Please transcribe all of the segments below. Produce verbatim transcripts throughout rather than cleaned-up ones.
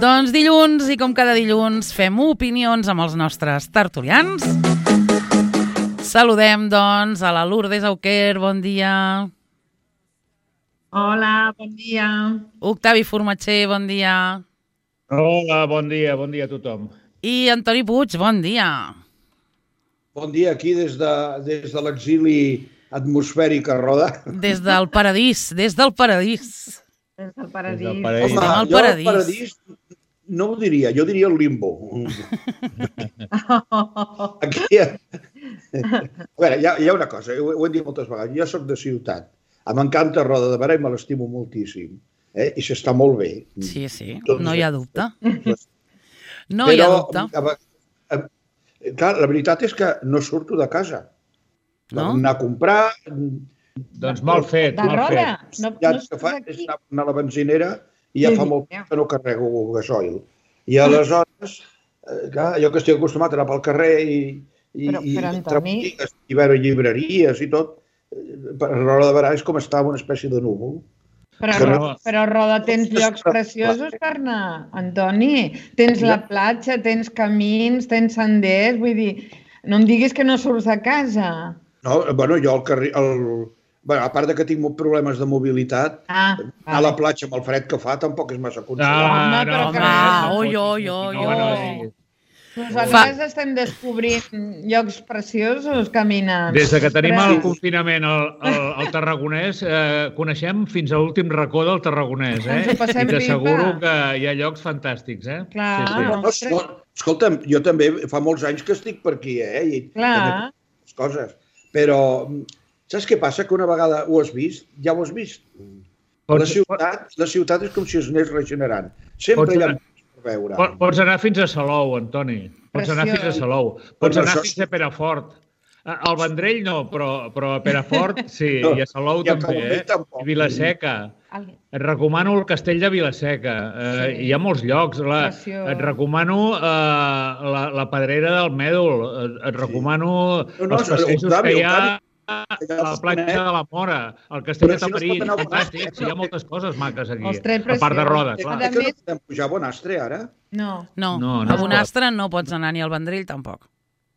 Doncs dilluns, i com cada dilluns, fem opinions amb els nostres tertulians. Saludem, doncs, a la Lourdes Auquer, bon dia. Hola, bon dia. Octavi Formatger, bon dia. Hola, bon dia, bon dia a tothom. I Antoni Puig, bon dia. Bon dia, aquí des de, des de l'exili atmosfèric a Roda. Des del paradís, des del paradís. Des del paradís. Des del paradís. Estem al jo paradís. el paradís no ho diria, jo diria el limbo. Aquí, a veure, hi ha, hi ha una cosa, ho, ho hem dit moltes vegades, jo soc de ciutat, m'encanta Roda de Berà i me l'estimo moltíssim, eh? I s'està molt bé. Sí, sí, Tot no hi ha dubte. No Però, hi ha dubte. a, a, clar, la veritat és que no surto de casa. No? Anar a comprar... Doncs mal fet, De mal Roda? fet. No, Ja no que fa estàs és aquí? anar, anar a la benzinera i ja Sí, fa molt ja. que no carrego gasoil. I aleshores, eh, clar, jo que estic acostumat a anar pel carrer i, i, Però- i però, entre Antoni- botigues i veure llibreries i tot, eh, per a l'hora de Berà és com estar en una espècie de núvol. Però, Que no- però a Roda tens llocs preciosos per anar, Antoni. Tens la platja, tens camins, tens senders, vull dir, no em diguis que no surts de casa. No, bueno, jo al carrer... El, bueno, a part de que tinc molts problemes de mobilitat, Ah, anar a la platja amb el fred que fa tampoc és massa aconsellat. Home, però home, que- oi, oi, oi, No, oi. no, sí. Nosaltres estem descobrint llocs preciosos caminant. Des de que tenim el Ostres. confinament al, al, al Tarragonès, eh, coneixem fins a l'últim racó del Tarragonès, eh? Ens ho passem I t'asseguro pipa. que hi ha llocs fantàstics, eh? Clar. Sí, sí. No, no, no, escolta'm, jo també fa molts anys que estic per aquí, eh? I Clar. també les coses. Però saps què passa? Que una vegada ho has vist, ja ho has vist. La Pots, ciutat, la ciutat és com si es anés regenerant. Sempre Pots hi ha anar- per veure. pots, pots anar fins a Salou, Antoni. Pots anar Preciós. fins a Salou. Pots Però anar això fins sí. a Perafort. A- Al Vendrell no, però, però a Perafort sí, No, i a Salou i a també, Calumny eh? tampoc. I Vilaseca. El- Et recomano el castell de Vilaseca. Eh, Sí. Hi ha molts llocs. La, Preciós. et recomano eh, la, la Pedrera del Mèdol. Et, et recomano No, no, els passejos Octavi, que hi ha Octavi, a la platja de la Mora, el castell Però de si no es Tamarit, pot anar a fantàstic. Bonastre. Sí, hi ha moltes coses maques aquí. Els tres A part de preciosos. Roda, Eh, clar. A que no més- podem pujar a Bonastre, ara? No. No, No, no a es pot. Bonastre no pots anar ni al Vendrell tampoc.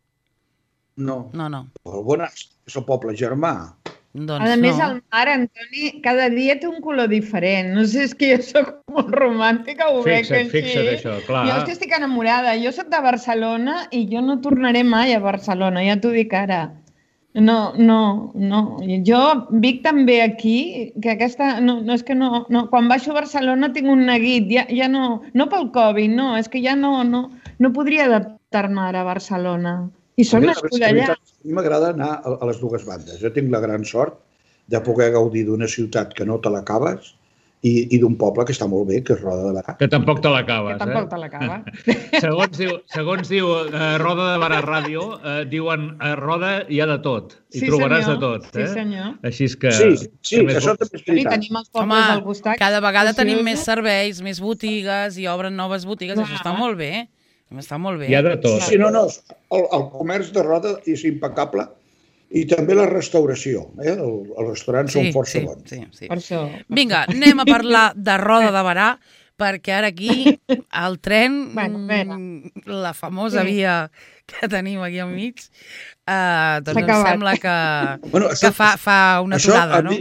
No. No, no. El Bonastre és el poble germà. Doncs A més, no. el mar, Antoni, cada dia té un color diferent. No sé, és que jo sóc molt romàntica, ho veig Fixa't, així. fixa't això, clar. Jo és que estic enamorada. Jo sóc de Barcelona i jo no tornaré mai a Barcelona, ja t'ho dic ara. No, no, no. Jo vic també aquí, que aquesta... No, no és que no, no... Quan baixo a Barcelona tinc un neguit, ja, ja no... No pel Covid, no, és que ja no, no, no podria adaptar-me ara a Barcelona. I soc A mi, nascuda la allà. veritat, a mi m'agrada anar a, a les dues bandes. Jo tinc la gran sort de poder gaudir d'una ciutat que no te l'acabes i, i d'un poble que està molt bé, que és Roda de Berà. Que tampoc te l'acabes, Que tampoc eh? te l'acaba. Segons diu, segons diu eh, Roda de Berà Ràdio, eh, diuen a Roda hi ha de tot. I Sí, trobaràs senyor. de tot. Sí, Eh? senyor. Així és que... Sí, sí, que més això vols? també és I veritat. tenim els pobles Home, al costat. cada vegada tenim preciosos. més serveis, més botigues i obren noves botigues. Clar. Això està molt bé. Està molt bé. Hi ha de tot. Sí, no, no, el, el comerç de Roda és impecable i també la restauració. Eh? El, els restaurants són força sí, bons. sí, sí. Per això. Vinga, anem a parlar de Roda de Berà, perquè ara aquí el tren, Bueno, vera. mm, la famosa Sí. via que tenim aquí enmig, eh, doncs S'ha em acabat. sembla que, Bueno, que fa, fa una això, aturada, a no? mi,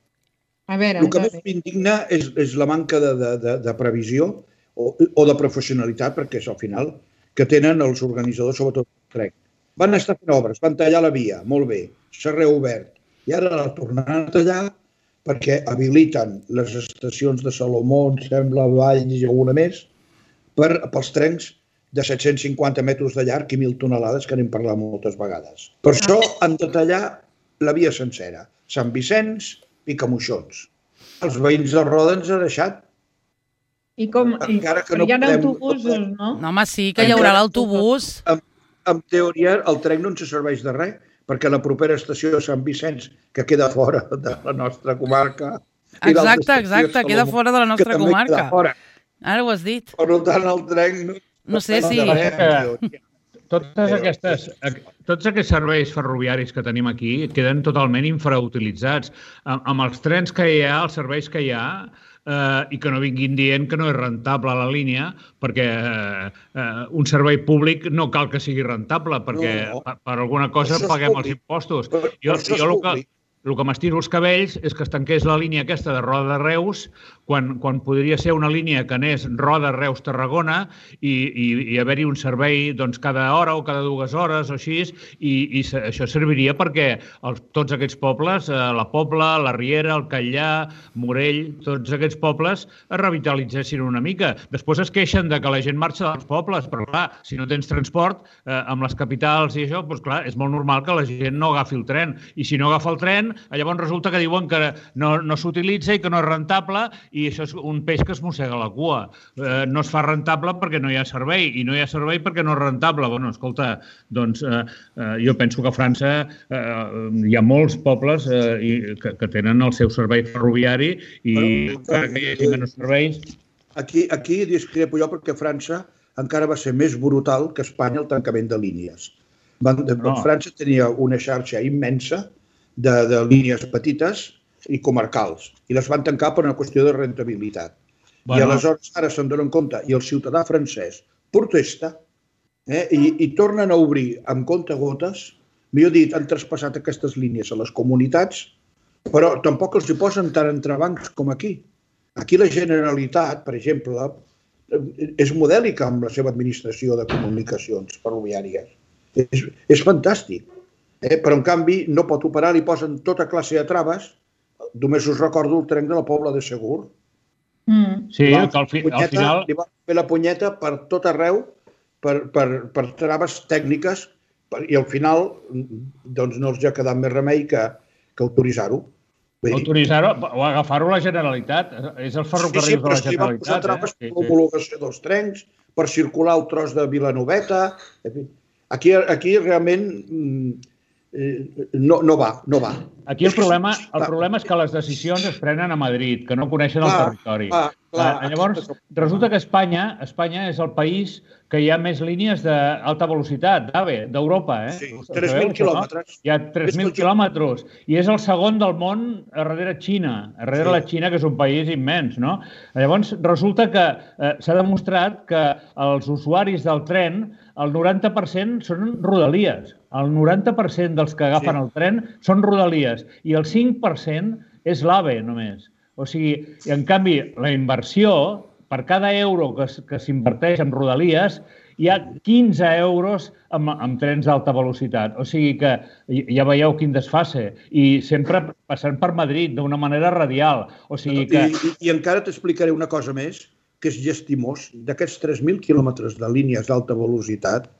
A veure, el que més Antoni. m'indigna és, és la manca de, de, de, de previsió o, o de professionalitat, perquè és al final, que tenen els organitzadors, sobretot el tren. Van estar fent obres, van tallar la via, molt bé, s'ha reobert. I ara la tornaran a tallar perquè habiliten les estacions de Salomó, em sembla, Valls i alguna més, per, pels trens de set-cents cinquanta metres de llarg i mil tonelades, que n'hem parlat moltes vegades. Per això han de tallar la via sencera. Sant Vicenç, Picamoixons. Els veïns de Roda ens ha deixat. I com... I, Encara que però no hi ha podem- autobusos, no? No, home, sí, que hi haurà l'autobús. En, en teoria, el tren no ens serveix de res, perquè la propera estació de Sant Vicenç, que queda fora de la nostra comarca... i l'altra Exacte, estació exacte, de queda Salomó, fora de la que nostra també comarca. queda fora. Ara ho has dit. Per tant, el tren... No sé serveix si- de res, en teoria. totes aquestes, tots aquests serveis ferroviaris que tenim aquí queden totalment infrautilitzats. Amb, amb els trens que hi ha, els serveis que hi ha, eh, i que no vinguin dient que no és rentable la línia, perquè eh, eh, un servei públic no cal que sigui rentable, perquè no, no. Per, per alguna cosa paguem els impostos. Per, jo, per jo el que, el que m'estiro els cabells és que es tanqués la línia aquesta de Roda de Reus quan, quan podria ser una línia que anés Roda, Reus, Tarragona i, i, i haver-hi un servei doncs, cada hora o cada dues hores o així, i, i això serviria perquè els, tots aquests pobles, eh, la Pobla, la Riera, el Catllà, Morell, tots aquests pobles es revitalitzessin una mica. Després es queixen de que la gent marxa dels pobles, però clar, si no tens transport eh, amb les capitals i això, doncs clar, és molt normal que la gent no agafi el tren. I si no agafa el tren, llavors resulta que diuen que no, no s'utilitza i que no és rentable, i això és un peix que es mossega la cua. Eh, no es fa rentable perquè no hi ha servei, i no hi ha servei perquè no és rentable. Bueno, escolta, doncs eh, eh, jo penso que a França eh, hi ha molts pobles eh, i, que, que tenen el seu servei ferroviari i però, que hi hagi menys serveis. Aquí, aquí discrepo jo perquè França encara va ser més brutal que Espanya el tancament de línies. Van, no. França tenia una xarxa immensa de, de línies petites i comarcals, i les van tancar per una qüestió de rentabilitat. Bueno. I aleshores ara se'n donen compte, i el ciutadà francès protesta eh, i, i tornen a obrir amb comptagotes. Millor dit, han traspassat aquestes línies a les comunitats, però tampoc els hi posen tant entrebancs com aquí. Aquí la Generalitat, per exemple, és modèlica amb la seva administració de comunicacions ferroviàries. És, és fantàstic. Eh? Però, en canvi, no pot operar, li posen tota classe de traves. Només us recordo el tren de la Pobla de Segur. Mm. Sí, que al, fi, punyeta, al final... Li van fer la punyeta per tot arreu, per, per, per traves tècniques, per, i al final doncs, no els ha quedat més remei que, que autoritzar-ho. Autoritzar-ho o agafar-ho la Generalitat. És els ferrocarrils sí, sí, de la Generalitat. Sí, sí, però si van posar traves eh? per l'homologació dels trens, per circular el tros de Vilanoveta... Aquí, aquí realment... No, no va, no va. Aquí el problema, el problema és que les decisions es prenen a Madrid, que no coneixen el territori. Clar, clar, Llavors, resulta que Espanya, Espanya és el país que hi ha més línies d'alta velocitat, d'AVE, d'Europa. Eh? Sí, tres mil quilòmetres. Hi ha tres mil quilòmetres. I és el segon del món darrere Xina, darrere sí. la Xina, que és un país immens. No? Llavors, resulta que eh, s'ha demostrat que els usuaris del tren, el noranta per cent són rodalies. El noranta per cent dels que agafen sí. el tren són rodalies i el cinc per cent és l'AVE només. O sigui, i en canvi, la inversió, per cada euro que, que s'inverteix en rodalies, hi ha quinze euros amb, amb trens d'alta velocitat. O sigui que ja veieu quin desfase. I sempre passant per Madrid d'una manera radial. O sigui que... I, i, i encara t'explicaré una cosa més, que és llastimós. D'aquests tres mil quilòmetres de línies d'alta velocitat,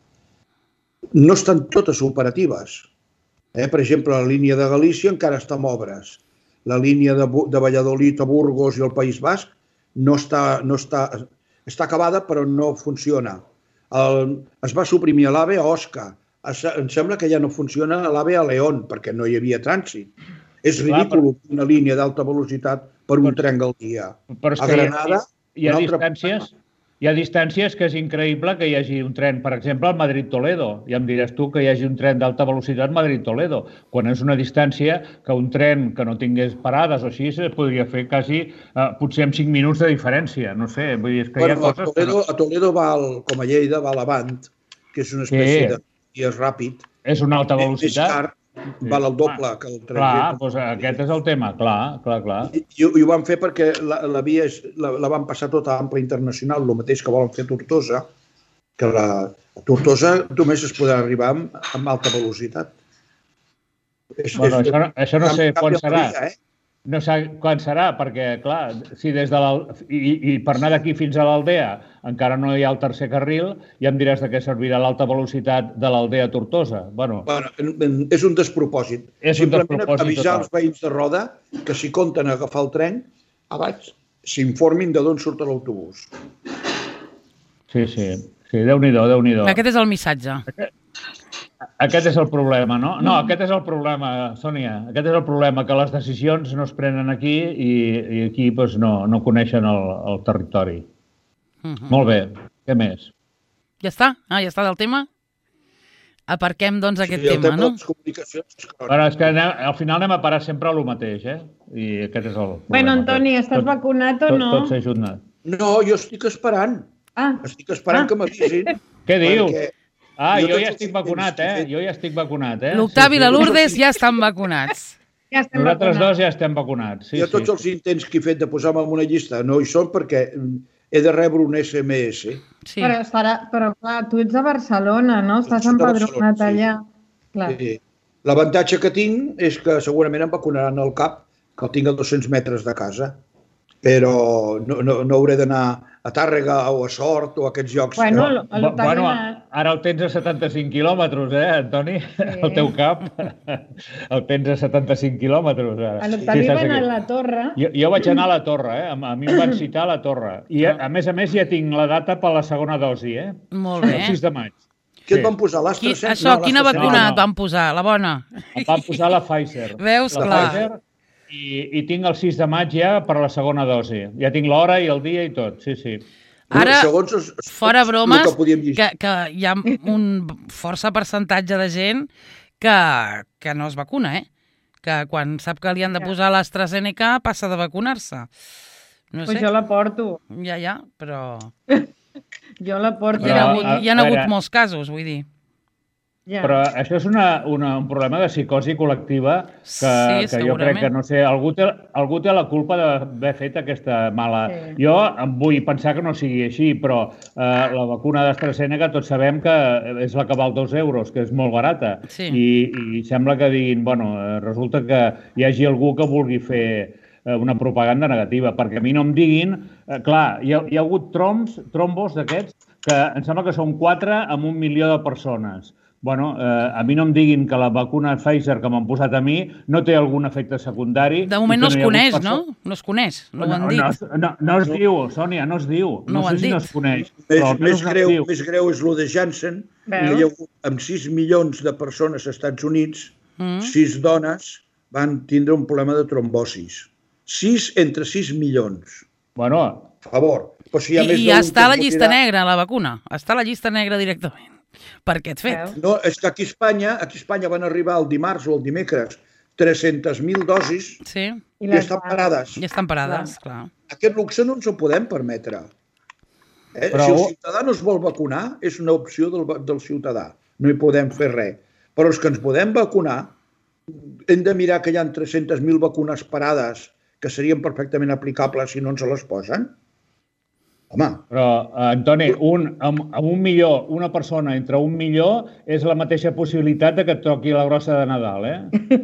no estan totes operatives. Eh? Per exemple, la línia de Galícia encara està en obres. La línia de, de Valladolid a Burgos i el País Basc no està, no està, està acabada, però no funciona. El, es va suprimir l'AVE a Osca. Es, em sembla que ja no funciona l'AVE a León, perquè no hi havia trànsit. És ridícul una línia d'alta velocitat per un tren al dia. Però és que a Granada, hi ha, hi ha distàncies... Hi ha distàncies que és increïble que hi hagi un tren, per exemple, al Madrid-Toledo. I em diràs tu que hi hagi un tren d'alta velocitat Madrid-Toledo, quan és una distància que un tren que no tingués parades o així es podria fer quasi, eh, potser amb cinc minuts de diferència. No sé, vull dir, és que bueno, hi ha coses... A Toledo, a Toledo va, al, com a Lleida, va a l'Avant, que és una espècie sí. de vies ràpid. És una alta velocitat. És car, val el doble que el tren. Clar, doncs aquest és el tema, clar, clar, clar. I, i ho van fer perquè la, la via és, la, la van passar tota a ample internacional, el mateix que volen fer a Tortosa, que la, a Tortosa només es podrà arribar amb, amb alta velocitat. És, bueno, és, això, no, això no sé quan serà. Via, eh? No sé quan serà, perquè, clar, si des de i, i per anar d'aquí fins a l'Aldea encara no hi ha el tercer carril, ja em diràs de què servirà l'alta velocitat de l'Aldea a Tortosa. Bueno, bueno, és un despropòsit. És Simplement un despropòsit avisar total. Els veïns de Roda que si compten agafar el tren, abans s'informin de d'on surt l'autobús. Sí, sí. Sí, Déu-n'hi-do, Déu-n'hi-do. Aquest és el missatge. Aquest... Aquest és el problema, no? No, aquest és el problema, Sònia. Aquest és el problema, que les decisions no es prenen aquí i, i aquí doncs, no, no coneixen el, el territori. Uh-huh. Molt bé. Què més? Ja està? Ah, ja està del tema? aparquem doncs aquest Sí, el tema, tema no? de les comunicacions és crònic. Però és que anem, al final anem a parar sempre a lo mateix, eh? I aquest és el problema. Bueno, Antoni, estàs Tot- vacunat o Tot, no? tot s'ajuda. No, jo estic esperant. Ah, Estic esperant Ah. que m'avisin. Què dius? perquè Ah, jo jo tots ja els estic intents vacunat, que he eh? fet- Jo ja estic vacunat, eh? L'Octavi i la Sí, sí. Lourdes ja estan vacunats. ja estem Nosaltres vacunats. dos ja estem vacunats. Sí, jo sí. tots els intents que he fet de posar-me en una llista no hi són perquè he de rebre un S M S. Sí. Però, estarà, però clar, tu ets a Barcelona, no? Estàs Soc de empadronat Barcelona, sí. allà. Clar. Sí. L'avantatge que tinc és que segurament em vacunaran al cap, que el tinc a dos-cents metres de casa, però no, no, no hauré d'anar a Tàrrega o a Sort o a aquests llocs. Bueno, que... el- l'Octavi Bueno, va- ara el tens a setanta-cinc quilòmetres, eh, Antoni? El teu cap. El tens a setanta-cinc quilòmetres. Ara. L'Octavi Sí, va saps anar a aquí. la torre. Jo, jo vaig anar a la Torre, eh? A a mi em van citar a la Torre. I, a, a més a més, ja tinc la data per la segona dosi, eh? Molt El bé. sis de maig. Què Sí. et van posar? Qui, l'AstraZeneca? això, No, quina l'AstraZeneca. vacuna no, no. et van posar? La bona? Em van posar la Pfizer. Veus? La Clar. Pfizer i, i tinc el sis de maig ja per la segona dosi. Ja tinc l'hora i el dia i tot, sí, sí. Ara, Segons els- fora el bromes, que podíem llegir. que, que hi ha un força percentatge de gent que, que no es vacuna, eh? Que quan sap que li han de posar l'AstraZeneca passa de vacunar-se. No Pues sé, jo la porto. ja, ja, però Jo la porto. hi ha, Però, hagut, a- hi ha a hagut veure- molts casos, vull dir. Ja. Però això és una, una, un problema de psicosi col·lectiva que, Sí, que jo segurament. crec que, no sé, algú té, algú té la culpa d'haver fet aquesta mala... Sí. Jo em vull pensar que no sigui així, però eh, la vacuna d'AstraZeneca tots sabem que és la que val dos euros, que és molt barata. Sí. I, I sembla que diguin, bueno, eh, resulta que hi hagi algú que vulgui fer eh, una propaganda negativa, perquè a mi no em diguin... Eh, clar, hi ha, hi ha hagut trombs, trombos d'aquests que em sembla que són quatre amb un milió de persones. Bueno, eh, a mi no em diguin que la vacuna Pfizer que m'han posat a mi no té algun efecte secundari. De moment i no que es hi ha hagut coneix, perso- no? No es coneix, no ho No, han no, dit. no, no es diu, Sònia, no es diu. No No, ho han sé si dit. no es coneix, Més, però més, almenys no es greu, diu. més greu és lo de Janssen. Veus? Hi ha hagut, amb sis milions de persones als Estats Units, Mm. sis dones van tindre un problema de trombosis. sis entre sis milions. Bueno, A favor. Però si hi ha I, més i d'un està a la que es llista morirà- negra, la vacuna. Està a la llista negra directament. Per aquest fet. Veus? No, és que aquí a Espanya, aquí a Espanya van arribar el dimarts o el dimecres tres-centes mil dosis Sí, I i les estan van- parades. ja estan parades, clar. Aquest luxe no ens ho podem permetre. Eh? Però- Si el ciutadà no es vol vacunar, és una opció del, va- del ciutadà. No hi podem fer res. Però els que ens podem vacunar, hem de mirar que hi ha tres-centes mil vacunes parades que serien perfectament aplicables si no ens les posen. Home, però, eh, Antoni, un, amb, amb un milió, una persona entre un milió és la mateixa possibilitat de que et toqui la grossa de Nadal, eh?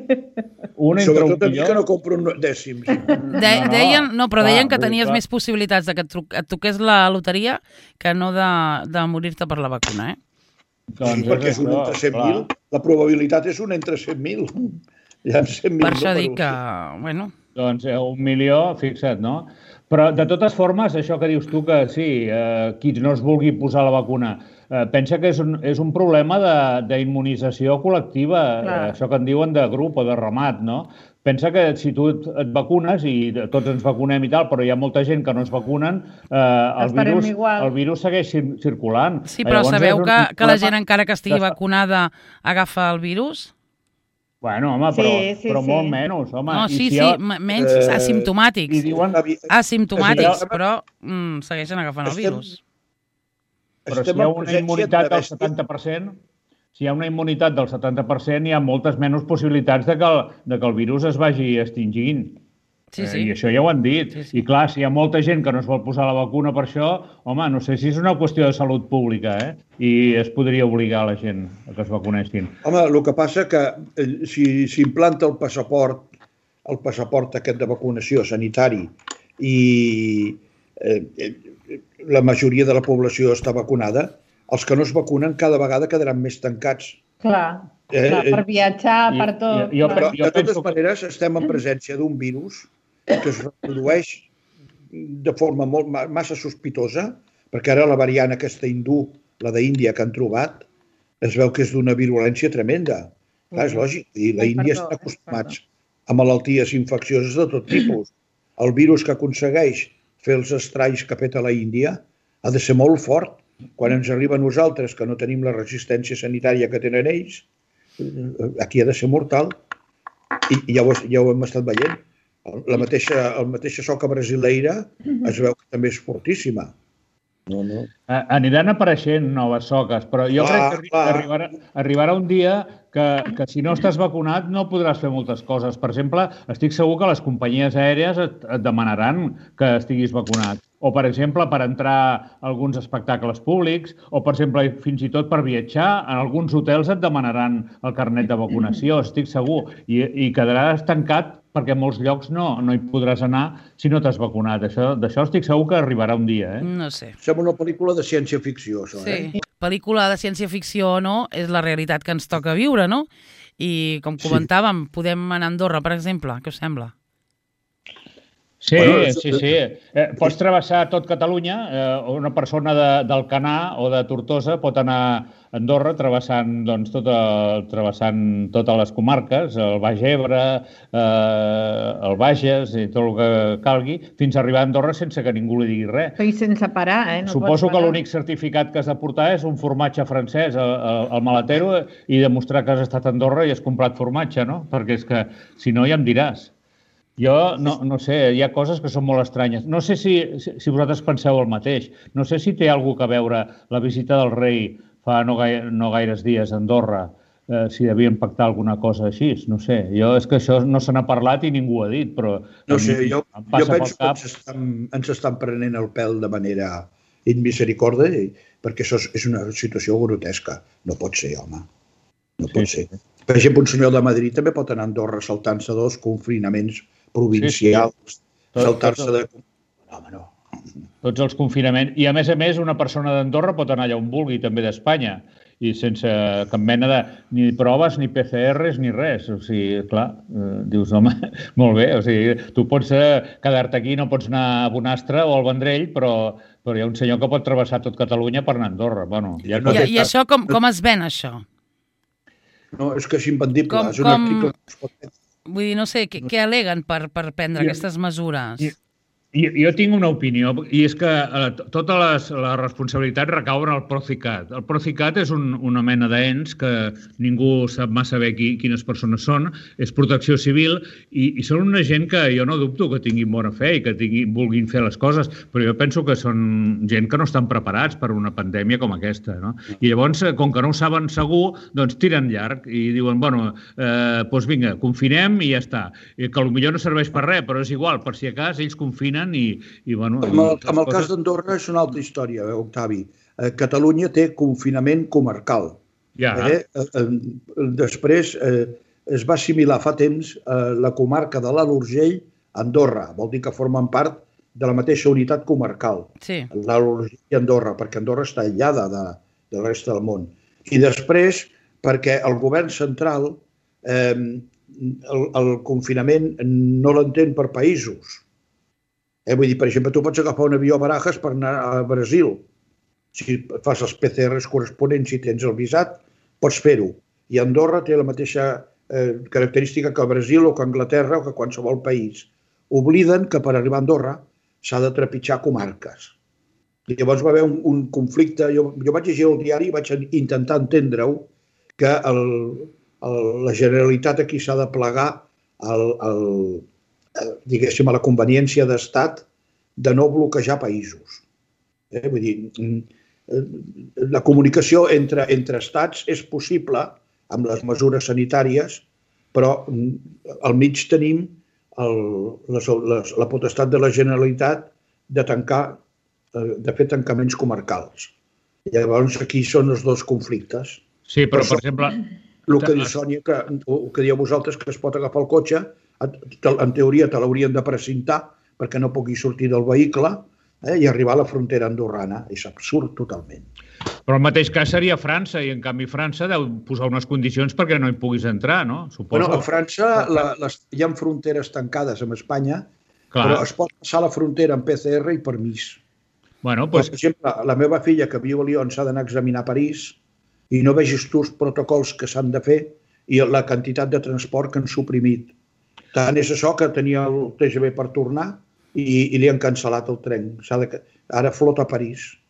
Un entre un sobretot a mi milió... que no compro un dècims. De, No, no, deien, no, però clar, deien que vull dir, tenies clar. més possibilitats de que et, tru- et toqués la loteria que no de, de morir-te per la vacuna, eh? Doncs Sí, perquè és un això, entre cent mil. clar. La probabilitat és un entre cent mil. Hi ha cent mil Per això números. dic que, bueno, Doncs eh, un milió, fixa't, no? Però, de totes formes, això que dius tu, que sí, eh, qui no es vulgui posar la vacuna, eh, pensa que és un, és un problema de- d'immunització col·lectiva, Clar. eh, això que en diuen de grup o de ramat, no? Pensa que si tu et, et vacunes, i tots ens vacunem i tal, però hi ha molta gent que no es vacunen, eh, el, Estarem virus, igual. el virus segueix cir circulant. sí, però Llavors, sabeu és un que, que la problema gent, encara que estigui de- vacunada, agafa el virus? Bueno, home, Sí, però, sí, però sí. molt menys, home. No, I sí, si sí, hi ha- m- menys eh, asimptomàtics. I diuen... Avi- Asimptomàtics, Estem- però mm, segueixen agafant el estem- virus. Però si estem hi ha en una presència immunitat d'una del bèstia. setanta per cent, si hi ha una immunitat del setanta per cent, hi ha moltes menys possibilitats de que el, de que el virus es vagi extingint. Sí, sí. Eh, I això ja ho han dit. Sí, sí. I clar, si hi ha molta gent que no es vol posar la vacuna per això, home, no sé si és una qüestió de salut pública, eh? I es podria obligar la gent a que es vacunessin. Home, el que passa que eh, si s'implanta el passaport, el passaport aquest de vacunació sanitari i eh, eh, la majoria de la població està vacunada, els que no es vacunen cada vegada quedaran més tancats. Clar, Eh, clar, eh, per viatjar, i- per tot. i- jo clar. Però, jo de totes penso que- maneres, estem en presència d'un virus que es reprodueix de forma molt, ma- massa sospitosa, perquè ara la variant aquesta hindú, la d'Índia que han trobat, es veu que és d'una virulència tremenda. Clar, és lògic. I la Ai, Índia perdó, està eh, acostumats a malalties infeccioses de tot tipus. El virus que aconsegueix fer els estralls que peta la Índia ha de ser molt fort quan ens arriba a nosaltres, que no tenim la resistència sanitària que tenen ells, aquí ha de ser mortal. I, i ja, ho, ja ho hem estat veient. La mateixa, el mateixa soca brasileira es veu que també és fortíssima. No, no. Aniran apareixent noves soques, però jo clar, crec que arribarà, arribarà un dia que, que si no estàs vacunat no podràs fer moltes coses. Per exemple, estic segur que les companyies aèries et, et demanaran que estiguis vacunat. O, per exemple, per entrar a alguns espectacles públics, o, per exemple, fins i tot per viatjar, en alguns hotels et demanaran el carnet de vacunació, estic segur, i, i quedaràs tancat perquè en molts llocs no, no hi podràs anar si no t'has vacunat. D'això estic segur que arribarà un dia. Eh? No sé. Sembla una pel·lícula de ciència-ficció, això. Sí. Eh? Pel·lícula de ciència-ficció o no, és la realitat que ens toca viure, no? I, com comentàvem, sí. Podem anar a Andorra, per exemple. Què us sembla? Sí, bueno, sí, sí. Eh, pots travessar tot Catalunya. Eh, una persona de, d'Alcanar o de Tortosa pot anar a Andorra travessant, doncs, tot el, travessant totes les comarques, el Baix Ebre, eh, el Bages i tot el que calgui, fins a arribar a Andorra sense que ningú li digui res. I sense parar, eh? No Suposo que l'únic certificat que has de portar és un formatge francès al, al maletero i demostrar que has estat a Andorra i has comprat formatge, no? Perquè és que, si no, ja em diràs. Jo no, no sé, hi ha coses que són molt estranyes. No sé si, si vosaltres penseu el mateix. No sé si té alguna cosa a veure la visita del rei fa no, gaire, no gaires dies a Andorra, eh, si devien pactar alguna cosa així. No sé, jo és que això no se n'ha parlat i ningú ho ha dit, però... No sé, jo, em jo cap... penso que ens estan, ens estan prenent el pèl de manera inmisericòrdia, perquè això és una situació grotesca. No pot ser, home. No pot sí, ser. Sí. Per exemple, un senyor de Madrid també pot anar a Andorra saltant-se dos confinaments provincials, sí, sí. Saltar-se de... No, home, no. Tots els confinaments. I, a més a més, una persona d'Andorra pot anar allà on vulgui, també d'Espanya, i sense cap mena de... ni proves, ni P C Rs, ni res. O sigui, clar, eh, dius, home, molt bé. O sigui, tu pots eh, quedar-te aquí, no pots anar a Bonastre o al Vendrell, però, però hi ha un senyor que pot travessar tot Catalunya per anar a Andorra. Bueno, ja no I, I això com, com es ven, això? No, és que és impendible. Com, és un com... article que es pot... Vull dir, no sé, què, què aleguen per, per prendre jo, aquestes mesures? Jo, jo tinc una opinió, i és que eh, tota les, la responsabilitat recau en el Procicat. El Procicat és un, una mena d'ens que ningú sap massa bé qui, quines persones són, és protecció civil, i, i són una gent que jo no dubto que tinguin bona fe i que tinguin, vulguin fer les coses, però jo penso que són gent que no estan preparats per una pandèmia com aquesta, no? I llavors, com que no ho saben segur, doncs tiren llarg i diuen, bueno, eh, doncs vinga, confinem i ja està. I que potser no serveix per res, però és igual, per si a cas ells confinen i, i bueno... Amb el, amb el cas d'Andorra és una altra història, Octavi. Eh, Catalunya té confinament comarcal. Ja. Eh? Eh, després eh, es va assimilar fa temps eh, la comarca de l'Alt Urgell a Andorra. Vol dir que formen part de la mateixa unitat comarcal. Sí. L'Alt Urgell i Andorra, perquè Andorra està aïllada de, de la resta del món. I després, perquè el govern central eh, el, el confinament no l'entén per països. Eh, vull dir, per exemple, tu pots agafar un avió a Barajas per anar a Brasil. Si fas els P C Rs corresponents i tens el visat, pots fer-ho. I Andorra té la mateixa eh, característica que Brasil o que Anglaterra o que qualsevol país. Obliden que per arribar a Andorra s'ha de trepitjar comarques. I llavors va haver un, un conflicte. Jo, jo vaig llegir el diari i vaig intentar entendre-ho que el, el, la Generalitat aquí s'ha de plegar al... al diguéssim, a la conveniència d'estat de no bloquejar països. Eh? Vull dir, la comunicació entre, entre estats és possible amb les mesures sanitàries, però al mig tenim el, les, les, la potestat de la Generalitat de tancar, de fer tancaments comarcals. Llavors aquí són els dos conflictes. Sí, però, per exemple... El que diu Sònia, que, el que dieu vosaltres, que es pot agafar el cotxe, en teoria te l'haurien de precintar perquè no pugui sortir del vehicle eh, i arribar a la frontera andorrana. És absurd totalment. Però el mateix cas seria França, i en canvi França deu posar unes condicions perquè no hi puguis entrar, no? Suposo. Bueno, a França la, les, hi ha fronteres tancades amb Espanya, clar, però es pot passar la frontera amb P C R i permís. Bueno, pues... Per exemple, la meva filla que viu a Lyon s'ha d'anar a examinar a París i no vegis tu els protocols que s'han de fer i la quantitat de transport que han suprimit. Tant és això que tenia el T G V per tornar i, i li han cancel·lat el tren. De... Ara flota a París.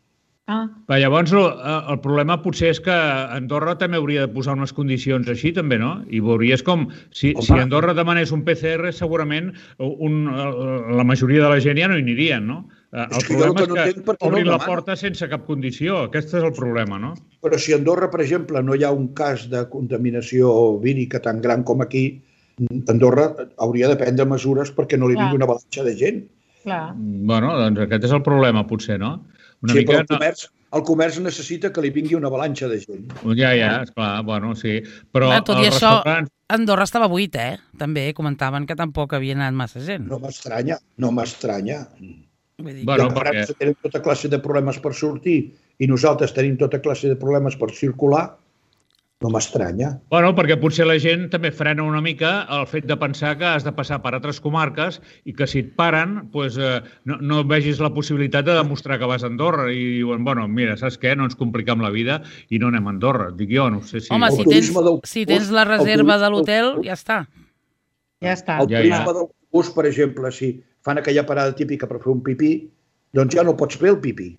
Ah. Però llavors el, el problema potser és que Andorra també hauria de posar unes condicions així, també, no? I veuries com, si, si Andorra demanés un P C R, segurament un, la majoria de la gent ja no hi anirien, no? El és que problema no és que no obrin no la porta sense cap condició. Aquest és el problema, no? Però si a Andorra, per exemple, no hi ha un cas de contaminació vírica tan gran com aquí, Andorra hauria de prendre mesures perquè no li vingui una avalanxa de gent. Clar. Bueno, doncs aquest és el problema, potser, no? Una sí, mica... però el comerç, el comerç necessita que li vingui una avalanxa de gent. Ja, ja, esclar, bueno, sí. Però ah, tot i els això, restaurants... Andorra estava buit, eh? També comentaven que tampoc havia anat massa gent. No m'estranya, no m'estranya. Bueno, I perquè... França tenen tota classe de problemes per sortir i nosaltres tenim tota classe de problemes per circular, no m'estranya. Bueno, perquè potser la gent també frena una mica el fet de pensar que has de passar per altres comarques i que si et paren, pues, eh, no, no vegis la possibilitat de demostrar que vas a Andorra i diuen, bueno, mira, saps què? No ens compliquem la vida i no anem a Andorra. Dic jo, no sé si... Home, si tens, si tens la reserva de l'hotel, ja està. Ja està. El turisme ja, ja. d'autobús, per exemple, si fan aquella parada típica per fer un pipí, doncs ja no pots fer el pipí.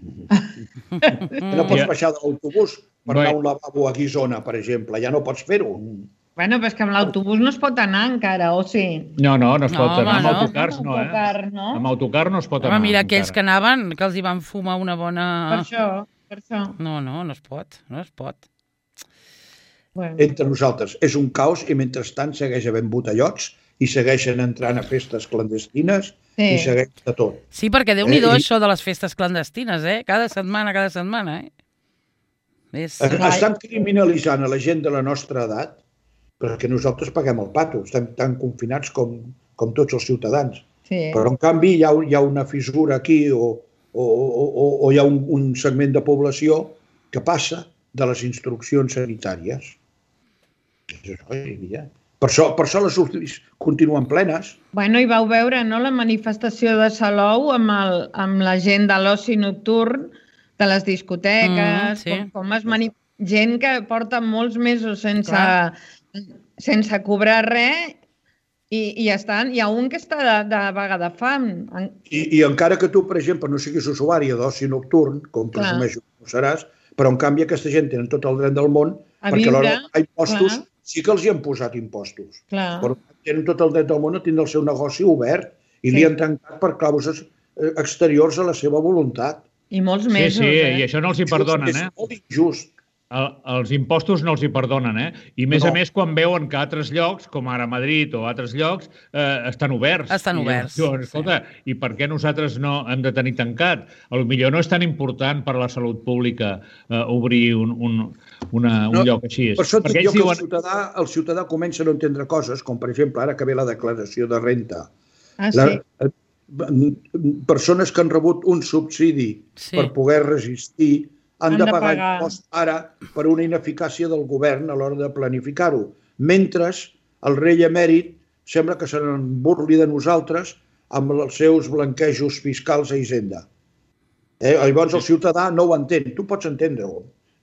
No pots yeah. baixar de l'autobús per anar a un lavabo a Guissona, per exemple. Ja no pots fer-ho. Bueno, però és que amb l'autobús no es pot anar encara, o sí? No, no, no es pot no, anar. Home, amb autocars no, eh? Autocar, no? Amb autocar no es pot home, anar. Mira, aquells encara. que anaven, que els hi van fumar una bona... Per això, per això. No, no, no es pot, no es pot. Bueno. Entre nosaltres és un caos i mentrestant segueix havent botellots i segueixen entrant a festes clandestines sí. i segueix de tot. Sí, perquè Déu-n'hi-do eh? això de les festes clandestines, eh? Cada setmana, cada setmana, eh? És... Estan criminalitzant a la gent de la nostra edat perquè nosaltres paguem el pato, estem tan confinats com, com tots els ciutadans. Sí. Però en canvi hi ha, hi ha una fissura aquí o, o, o, o hi ha un, un segment de població que passa de les instruccions sanitàries. Per això, per això les U C Is continuen plenes. Bueno, i vau veure, no?, la manifestació de Salou amb, el, amb la gent de l'oci nocturn, de les discoteques, mm, sí. com, com es mani... gent que porta molts mesos sense, sense cobrar res i, i estan, hi ha un que està de, de vaga de fam. I, I encara que tu, per exemple, no siguis usuària d'oci nocturn, com presumeixo que no seràs, però en canvi aquesta gent tenen tot el dret del món a perquè viure, a l'hora de impostos clar. Sí que els hi han posat impostos. Clar. Però tenen tot el dret del món a tindre el seu negoci obert i sí. li han tancat per causes exteriors a la seva voluntat. I molts mesos, sí, sí, eh? I això no els hi perdonen, és eh? És molt injust. El, els impostos no els hi perdonen, eh? I més no. a més quan veuen que altres llocs, com ara Madrid o altres llocs, eh, estan oberts. Estan oberts. I, diuen, escolta, sí. i per què nosaltres no hem de tenir tancat? A lo millor no és tan important per a la salut pública eh, obrir un, un, una, un no, lloc així. Per això et dic jo diuen... que el ciutadà, el ciutadà comença a no entendre coses, com per exemple ara que ve la declaració de renta. Ah, sí? La, persones que han rebut un subsidi sí. per poder resistir han, han de, de pagar, pagar impost ara per una ineficàcia del govern a l'hora de planificar-ho. Mentre el rei emèrit sembla que se n'emburli de nosaltres amb els seus blanquejos fiscals a Hisenda. Eh? Llavors el ciutadà no ho entén. Tu pots entendre-ho.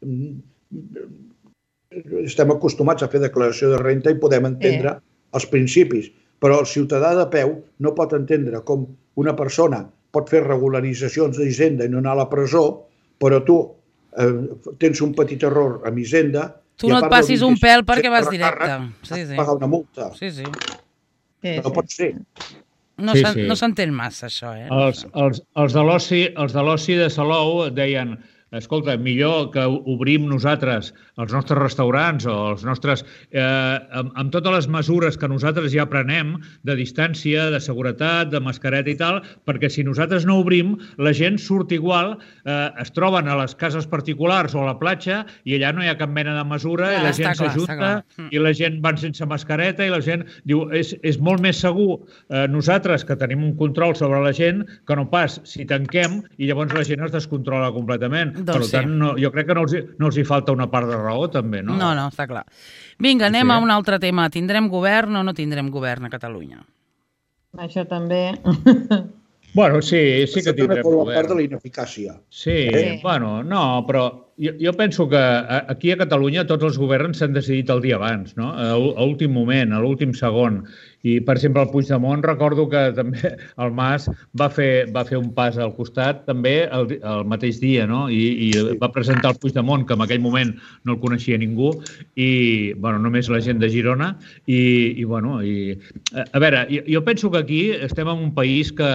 Estem acostumats a fer declaració de renta i podem entendre sí. els principis. Però el ciutadà de peu no pot entendre com una persona pot fer regularitzacions d'Hisenda i no anar a la presó, però tu eh, tens un petit error amb Hisenda... Tu no et passis un pèl perquè vas directe. Sí, sí. Pagar una multa. Sí, sí. No pot ser. No sí, s'entén sí. massa, això, eh? Els, els, els de l'oci els de l'oci de Salou deien... Escolta, millor que obrim nosaltres els nostres restaurants o els nostres... Eh, amb, amb totes les mesures que nosaltres ja prenem de distància, de seguretat, de mascareta i tal, perquè si nosaltres no obrim, la gent surt igual, eh, es troben a les cases particulars o a la platja i allà no hi ha cap mena de mesura ah, i la gent s'ajunta i la gent van sense mascareta i la gent diu és, és molt més segur eh, nosaltres que tenim un control sobre la gent que no pas si tanquem i llavors la gent es descontrola completament. Doncs per tant, sí. no, jo crec que no els, hi, no els hi falta una part de raó, també, no? No, no, està clar. Vinga, anem sí. a un altre tema. Tindrem govern o no tindrem govern a Catalunya? Això també. Bueno, sí, sí que tindrem govern. Part de la ineficàcia. Sí, sí, bueno, no, però jo, jo penso que aquí a Catalunya tots els governs s'han decidit el dia abans, no? A, a últim moment, a l'últim segon. I, per exemple, el Puigdemont, recordo que també el Mas va fer, va fer un pas al costat també el, el mateix dia, no? I, i sí. va presentar el Puigdemont, que en aquell moment no el coneixia ningú, i, bueno, només la gent de Girona. I, i bueno, i, a veure, jo, jo penso que aquí estem en un país que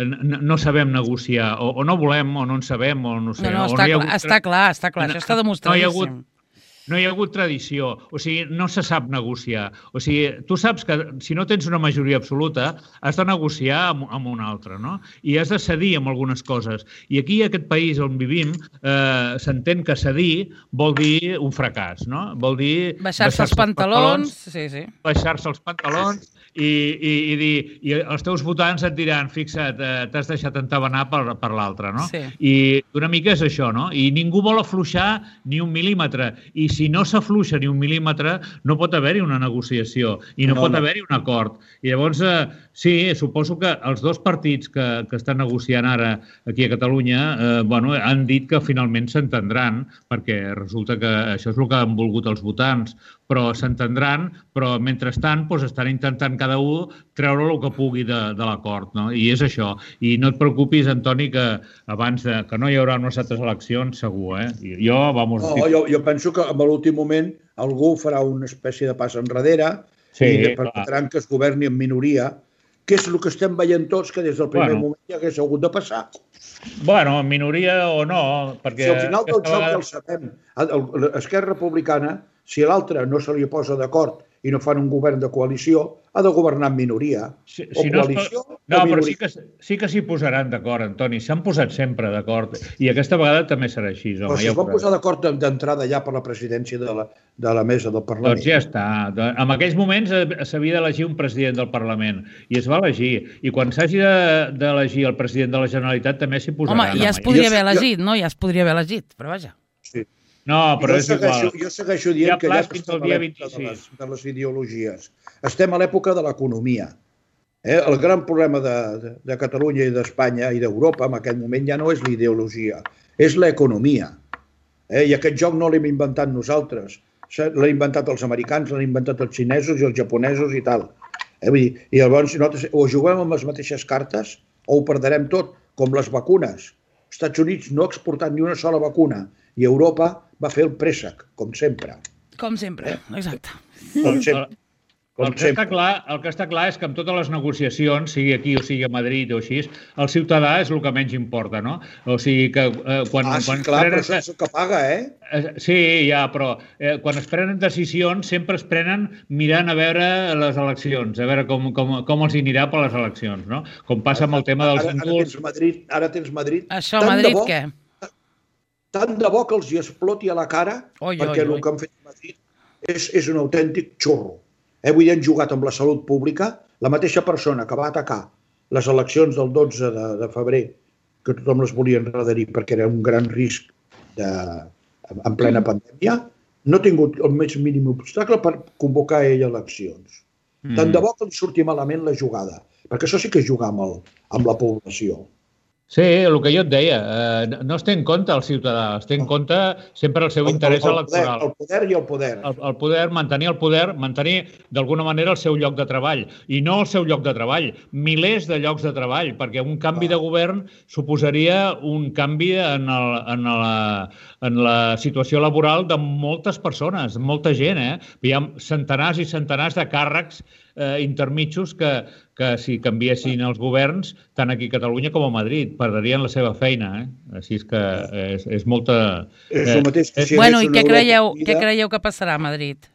no sabem negociar, o, o no volem, o no en sabem, o no sé. No, no, està, no clar, està clar, està clar, això està demostradíssim. No hi ha hagut No hi ha hagut tradició, o sigui, no se sap negociar. O sigui, tu saps que si no tens una majoria absoluta, has de negociar amb, amb un altre, no? I has de cedir amb algunes coses. I aquí, a aquest país on vivim, eh, s'entén que cedir vol dir un fracàs, no? Vol dir... Baixar-se els pantalons, sí, sí. Baixar-se els pantalons i, i, i dir... I els teus votants et diran, fixa't, eh, t'has deixat entabanar per, per l'altre, no? Sí. I una mica és això, no? I ningú vol afluixar ni un mil·límetre. I si no s'afluixa ni un mil·límetre, no pot haver-hi una negociació i no, no pot no. haver-hi un acord. I llavors, eh, sí, suposo que els dos partits que, que estan negociant ara aquí a Catalunya eh, bueno, han dit que finalment s'entendran, perquè resulta que això és el que han volgut els votants, però s'entendran, però mentrestant doncs, estan intentant cada un treure el que pugui de, de l'acord, no? I és això. I no et preocupis, Antoni, que abans de, que no hi haurà unes altres eleccions, segur, eh? Jo, vamos... No, jo, jo penso que a l'últim moment algú farà una espècie de pas enrere sí, i permetran que es governi en minoria, que és el que estem veient tots, que des del primer bueno. moment ja hagués hagut de passar. Bueno, en minoria o no, perquè... Si al final del joc vegada... ja el sabem, Esquerra Republicana, si l'altre no se li posa d'acord i no fan un govern de coalició, ha de governar en minoria. Si, si o coalició no, no o minoria. Però sí que sí que s'hi posaran d'acord, Antoni. S'han posat sempre d'acord. I aquesta vegada també serà així. Home, però si ja es van posar d'acord d'entrada ja per la presidència de la, de la mesa del Parlament. Doncs ja està. En aquells moments s'havia d'elegir un president del Parlament i es va elegir. I quan s'hagi d'elegir el president de la Generalitat també s'hi posaran. Home, ja es podria haver elegit, no? Ja es podria haver elegit, però vaja. Sí. No, però és segueixo, igual. Jo segueixo dient que ja estem a l'època de, les, de les ideologies. Estem a l'època de l'economia. Eh? El gran problema de, de, de Catalunya i d'Espanya i d'Europa en aquest moment ja no és l'ideologia, és l'economia. Eh? I aquest joc no l'hem inventat nosaltres. L'han inventat els americans, l'han inventat els xinesos i els japonesos i tal. Eh? Vull dir, i llavors nosaltres o juguem amb les mateixes cartes o ho perdrem tot, com les vacunes. Els Estats Units no ha exportat ni una sola vacuna i Europa va fer el préssec, com sempre. Com sempre, exacte. Com sempre. Com el, que està clar, el que està clar és que amb totes les negociacions, sigui aquí o sigui a Madrid o així, el ciutadà és el que menys importa, no? O sigui que eh, quan... Ah, sí, quan clar, prenen, però això és el que paga, eh? eh? Sí, ja, però eh, quan es prenen decisions sempre es prenen mirant a veure les eleccions, a veure com, com, com els hi anirà per les eleccions, no? Com passa amb el tema dels ara, ara tens Madrid, ara tens Madrid. Això, Madrid, bo, què? Tant de bo que els hi exploti a la cara, oi, perquè oi, oi. el que han fet a Madrid és, és un autèntic xurro. Eh, avui han jugat amb la salut pública, la mateixa persona que va atacar les eleccions del dotze de, de febrer, que tothom les volia enredarir perquè era un gran risc de, en plena pandèmia, no ha tingut el més mínim obstacle per convocar ell eleccions. Mm. Tant de bo que li surti malament la jugada, perquè això sí que és jugar amb, el, amb la població. Sí, el que jo et deia, eh, no es té en compte el ciutadà, es té en compte sempre el seu el, interès el, el electoral. Poder, el poder i el poder. El, el poder, mantenir el poder, mantenir d'alguna manera el seu lloc de treball. I no el seu lloc de treball, milers de llocs de treball, perquè un canvi ah. de govern suposaria un canvi en, el, en, la, en la situació laboral de moltes persones, molta gent. Eh? Hi ha centenars i centenars de càrrecs eh, intermitjos que, que si canviessin els governs, tant aquí a Catalunya com a Madrid, perdrien la seva feina. Eh? Així és que és, és molta... És el mateix que si bueno, i què creieu, què creieu que passarà a Madrid?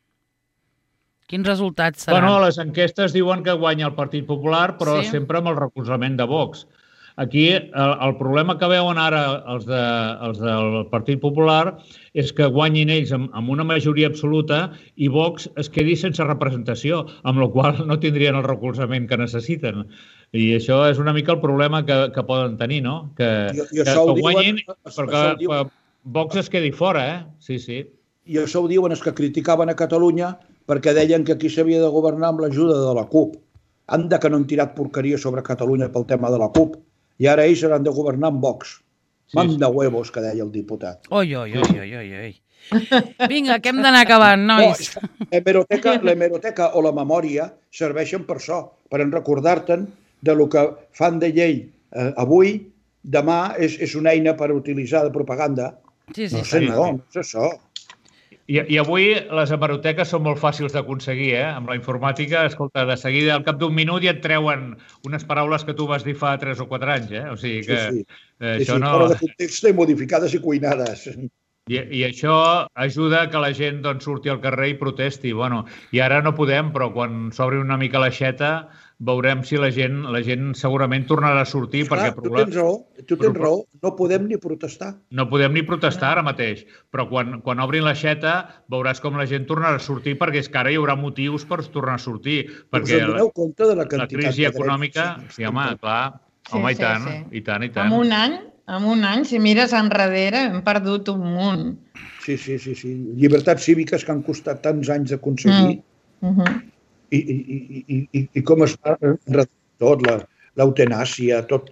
Quins resultats seran? Bueno, les enquestes diuen que guanya el Partit Popular, però sí? sempre amb el recolzament de Vox. Aquí el, el problema que veuen ara els, de, els del Partit Popular és que guanyin ells amb, amb una majoria absoluta i Vox es quedi sense representació, amb la qual no tindrien el recolzament que necessiten. I això és una mica el problema que, que poden tenir, no? Que, I, i que, que guanyin, però que, que Vox es quedi fora, eh? Sí, sí. I això ho diuen els que criticaven a Catalunya perquè deien que aquí s'havia de governar amb l'ajuda de la CUP. Anda que no han tirat porqueria sobre Catalunya pel tema de la CUP. I ara ells hauran de governar amb Vox. Manda huevos, que deia el diputat. Oi, oi, oi, oi, oi, oi. Vinga, que hem d'anar acabant, nois. No, l'hemeroteca, l'hemeroteca o la memòria serveixen per això, per recordar-te'n de lo que fan de llei eh, avui, demà és, és una eina per utilitzar de propaganda. Sí, sí, no sé, sí. no, no és això. I, I avui les hemeroteques són molt fàcils d'aconseguir, eh? Amb la informàtica, escolta, de seguida, al cap d'un minut ja et treuen unes paraules que tu vas dir fa tres o quatre anys, eh? O sigui que Sí, sí. eh, Sí, això sí, no... fora de context i modificades i cuinades. I, I això ajuda que la gent doncs, surti al carrer i protesti. Bueno, i ara no podem, però quan s'obri una mica l'aixeta veurem si la gent, la gent segurament tornarà a sortir. Clar, perquè tu tens raó, tu tens però- raó, no podem ni protestar. No podem ni protestar ara mateix, però quan, quan obrin l'aixeta veuràs com la gent tornarà a sortir, perquè és que ara hi haurà motius per tornar a sortir. Us Perquè en doneu compte de la la quantitat crisi de drets? econòmica, sí, home, clar, Sí, home, i sí, tant, sí. i tant, i tant. En un any, en un any, si mires enrere, hem perdut un munt. Sí, sí, sí, sí. Llibertats cíviques que han costat tants anys d'aconseguir Mm. Mhm. i, i, i, i, i, i com es fa enredar tot, la- l'eutanàsia, tot.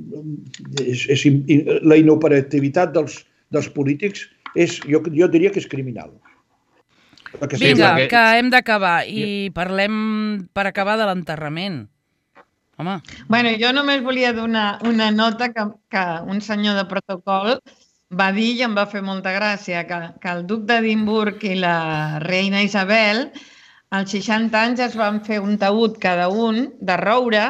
És, és, i la inoperativitat dels, dels polítics és, jo, jo diria que és criminal. Perquè Sí, Vinga, perquè- que hem d'acabar i parlem per acabar de l'enterrament. Home, Bueno, jo només volia donar una nota que, que un senyor de protocol va dir i em va fer molta gràcia, que, que el duc d'Edimburg i la reina Isabel als seixanta anys es van fer un taüt cada un de roure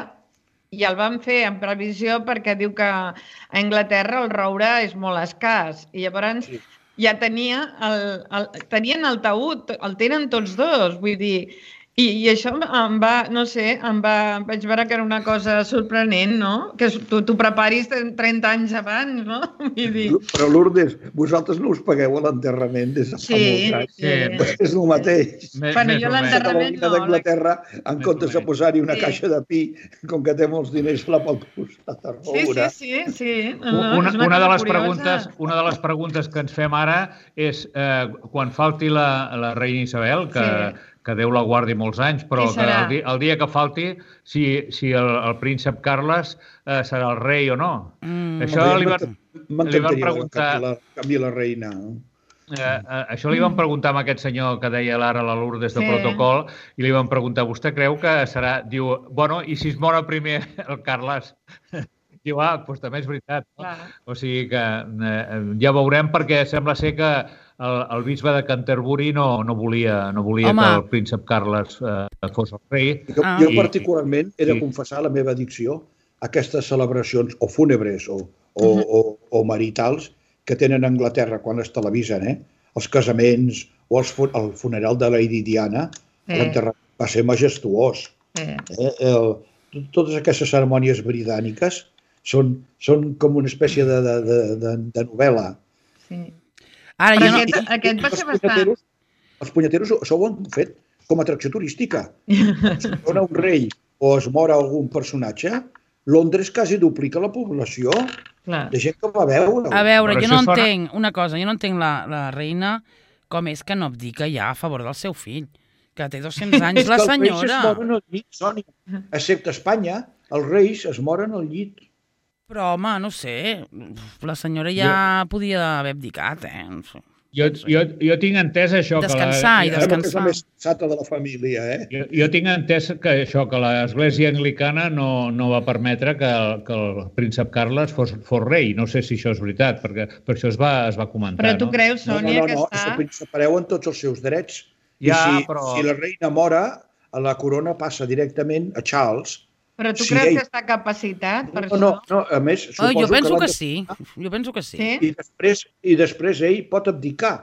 i el van fer en previsió perquè diu que a Anglaterra el roure és molt escàs. I llavors Sí. ja tenia el, el, tenien el taüt, el tenen tots dos, vull dir, i, i això em va, no sé, em va, vaig veure que era una cosa sorprenent, no? Que tu t'ho preparis trenta anys abans, no? Vull dir... Però, Lourdes, vosaltres no us pagueu a l'enterrament des de fa Sí, molts anys. sí. És el mateix. Més, Bueno, més jo o menys. l'enterrament- La reina d'Anglaterra, en Més comptes o de menys. posar-hi una Sí. caixa de pi, com que té molts diners, la pot posar a Sí, roure. sí, sí, sí. No, no, Una, és una, de cosa les curiosa. preguntes, una de les preguntes que ens fem ara és eh, quan falti la, la reina Isabel, que, Sí. que Déu la guardi molts anys, però Qui que serà? el, dia, el dia que falti, si, si el, el príncep Carles eh, serà el rei o no. Mm. Això li van, li van M'encantaria preguntar... la, canvi la reina. Eh, eh, això li van preguntar a aquest senyor que deia l'ara la Lourdes de Sí. protocol i li van preguntar, vostè creu que serà... Diu, bueno, i si es mor el primer el Carles? Diu, ah, doncs també és veritat. No? Clar. O sigui que eh, ja veurem, perquè sembla ser que el, el bisbe de Canterbury no, no volia, no volia Home. que el príncep Carles eh, fos el rei. Jo, Ah. jo I- particularment he de sí. confessar la meva addicció a aquestes celebracions o fúnebres o, o, Mhm. o, o maritals que tenen a Anglaterra quan es televisen, eh? Els casaments o els, fu- el funeral de Lady Diana, Sí. l'enterrament va ser majestuós. Sí. Eh? El, totes aquestes cerimònies britàniques són, són com una espècie de, de, de, de, de novel·la. Sí. Ara, Però jo no... aquest, aquest va els ser bastant... punyeteros, els punyeteros això ho han fet com a atracció turística. Si dona un rei o es mor algun personatge, Londres quasi duplica la població Clar. de gent que va veure. A veure, Però jo això no es fa- entenc una cosa, jo no entenc la, la reina com és que no abdica ja a favor del seu fill, que té dos-cents anys la És que els reis es senyora. moren al llit, Sònia. Excepte Espanya, els reis es moren al llit. Però, home, no sé, la senyora ja podia haver abdicat, eh? No sé. Jo, jo, jo tinc entès això... Descansar i que la, Sembla que és descansar. la més sensata de la família, eh? Jo, jo tinc entès que això, que l'Església Anglicana no, no va permetre que el, que el príncep Carles fos, fos rei. No sé si això és veritat, perquè per això es va, es va comentar. Però tu no? creus, No, no, Sònia, no, que no, està... això principareu en tots els seus drets. Ja, I si, però- si la reina mora, la corona passa directament a Charles. Però tu Sí, creus ell- que està capacitat per No, no, això? no, a més, Oh, suposo jo penso l'han que de- sí, jo penso que sí. Sí? I després, i després ell pot abdicar.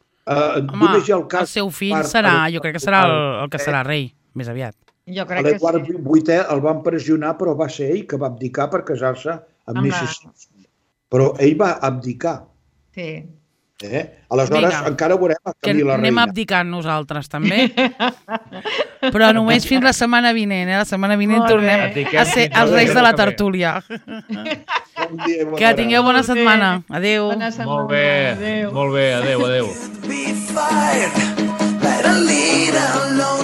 Uh, Home, només hi ha el el cas seu fill per- serà, per- jo crec que serà el, el que serà rei, més aviat. Jo A crec que l'Eduard sí. vuitè el van pressionar, però va ser ell que va abdicar per casar-se amb Amb la- missus Simpson. Però ell va abdicar. Sí. Eh? Aleshores, Vinga. encara veurem a Que Camila anem Reina. abdicant nosaltres, també. Però només fins la setmana vinent, eh? La setmana vinent Molt bé. tornem Abdiquem a ser fins al els reis de la que ve. tertúlia. Bon dia i bona Que hora. tingueu bona Molt bé. setmana. Adéu. Bona setmana. Molt bé, Adéu. molt bé, adéu, adéu. Be fired, let a leader alone.